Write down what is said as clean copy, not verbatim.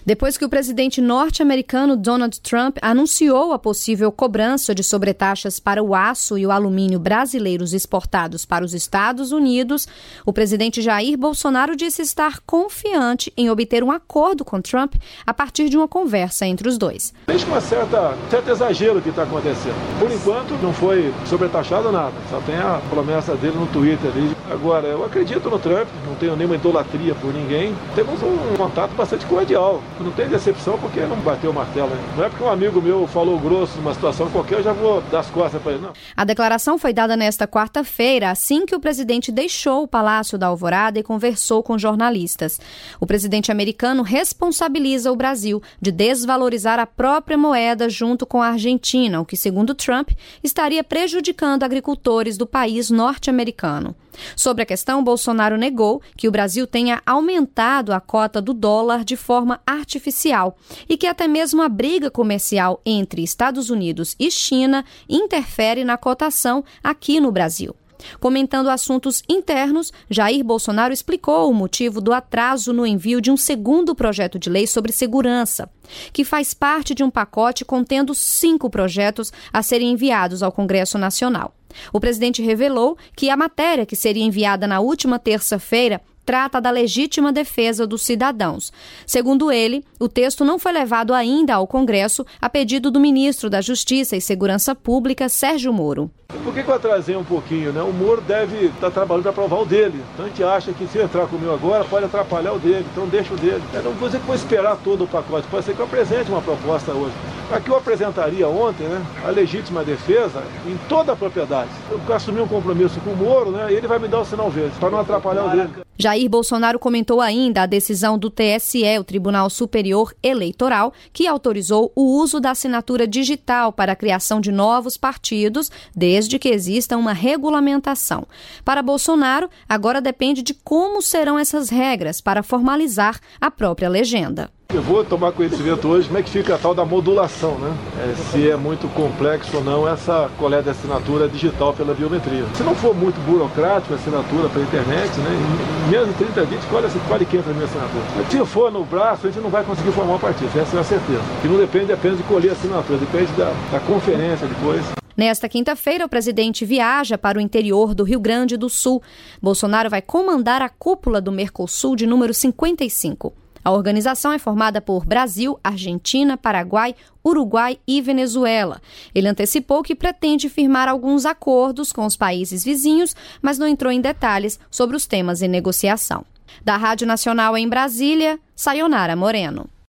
Depois que o presidente norte-americano Donald Trump anunciou a possível cobrança de sobretaxas para o aço e o alumínio brasileiros exportados para os Estados Unidos, o presidente Jair Bolsonaro disse estar confiante em obter um acordo com Trump a partir de uma conversa entre os dois. Existe um certo exagero que está acontecendo. Por enquanto, não foi sobretaxado nada. Só tem a promessa dele no Twitter ali. Agora, eu acredito no Trump, não tenho nenhuma idolatria por ninguém. Temos um contato bastante cordial. Não tem decepção porque não bateu o martelo, hein? Não é porque um amigo meu falou grosso numa situação qualquer, eu já vou dar as costas para ele, não. A declaração foi dada nesta quarta-feira, assim que o presidente deixou o Palácio da Alvorada e conversou com jornalistas. O presidente americano responsabiliza o Brasil de desvalorizar a própria moeda junto com a Argentina, o que, segundo Trump, estaria prejudicando agricultores do país norte-americano. Sobre a questão, Bolsonaro negou que o Brasil tenha aumentado a cota do dólar de forma artificial e que até mesmo a briga comercial entre Estados Unidos e China interfere na cotação aqui no Brasil. Comentando assuntos internos, Jair Bolsonaro explicou o motivo do atraso no envio de um segundo projeto de lei sobre segurança, que faz parte de um pacote contendo 5 projetos a serem enviados ao Congresso Nacional. O presidente revelou que a matéria que seria enviada na última terça-feira trata da legítima defesa dos cidadãos. Segundo ele, o texto não foi levado ainda ao Congresso a pedido do ministro da Justiça e Segurança Pública, Sérgio Moro. Por que eu atrasei um pouquinho, né? O Moro deve estar trabalhando para aprovar o dele. Então a gente acha que se eu entrar com o meu agora, pode atrapalhar o dele. Então deixa o dele. Eu não vou dizer que vou esperar todo o pacote. Pode ser que eu apresente uma proposta hoje. Aqui eu apresentaria ontem, né? A legítima defesa em toda a propriedade. Eu assumi um compromisso com o Moro, né? E ele vai me dar o sinal verde, para não atrapalhar o dele. Jair Bolsonaro comentou ainda a decisão do TSE, o Tribunal Superior Eleitoral, que autorizou o uso da assinatura digital para a criação de novos partidos, desde que exista uma regulamentação. Para Bolsonaro, agora depende de como serão essas regras para formalizar a própria legenda. Eu vou tomar conhecimento hoje como é que fica a tal da modulação, né? Se é muito complexo ou não essa coleta de assinatura digital pela biometria. Se não for muito burocrático a assinatura pela internet, né? Em menos de 30 dias, quase 500 mil assinaturas. Se for no braço, a gente não vai conseguir formar um partido, essa é a certeza. E não depende apenas de colher assinatura, depende da conferência depois. Nesta quinta-feira, o presidente viaja para o interior do Rio Grande do Sul. Bolsonaro vai comandar a cúpula do Mercosul de número 55. A organização é formada por Brasil, Argentina, Paraguai, Uruguai e Venezuela. Ele antecipou que pretende firmar alguns acordos com os países vizinhos, mas não entrou em detalhes sobre os temas em negociação. Da Rádio Nacional em Brasília, Sayonara Moreno.